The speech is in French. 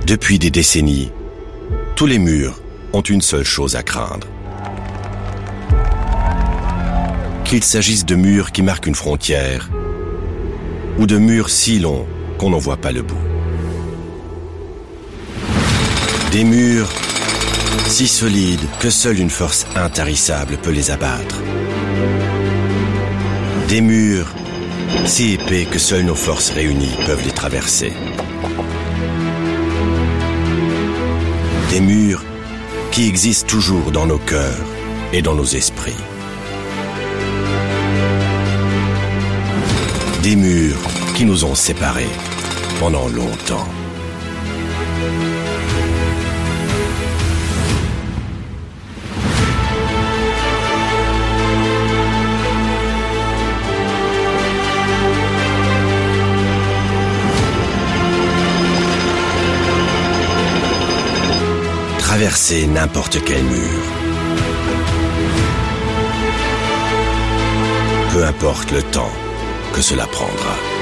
Depuis des décennies, tous les murs ont une seule chose à craindre. Qu'il s'agisse de murs qui marquent une frontière ou de murs si longs qu'on n'en voit pas le bout. Des murs si solides que seule une force intarissable peut les abattre. Des murs si épais que seules nos forces réunies peuvent les traverser. Des murs qui existent toujours dans nos cœurs et dans nos esprits. Des murs qui nous ont séparés pendant longtemps. Traverser n'importe quel mur. Peu importe le temps que cela prendra.